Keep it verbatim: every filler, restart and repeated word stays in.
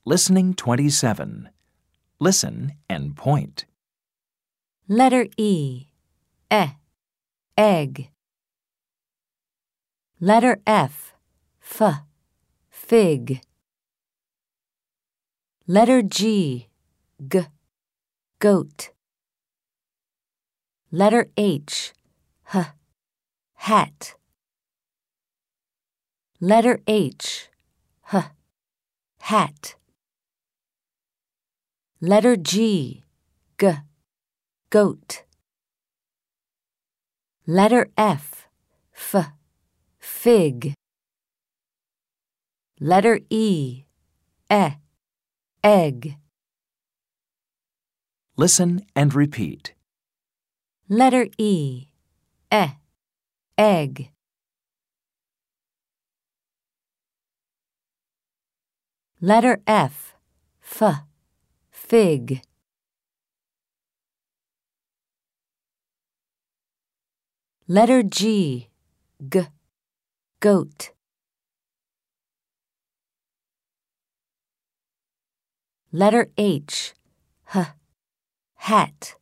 Listening twenty-seven. Listen and point. Letter E. E. Egg. Letter F. F. Fig. Letter G. G. Goat. Letter H. H. Hat. Letter H. H. Hat. Letter G. G. Goat. Letter F. F. Fig. Letter E. E. Egg. Listen and repeat. Letter E. E. Egg. Letter F. F. Fig. Letter G. G. Goat. Letter H. H. Hat.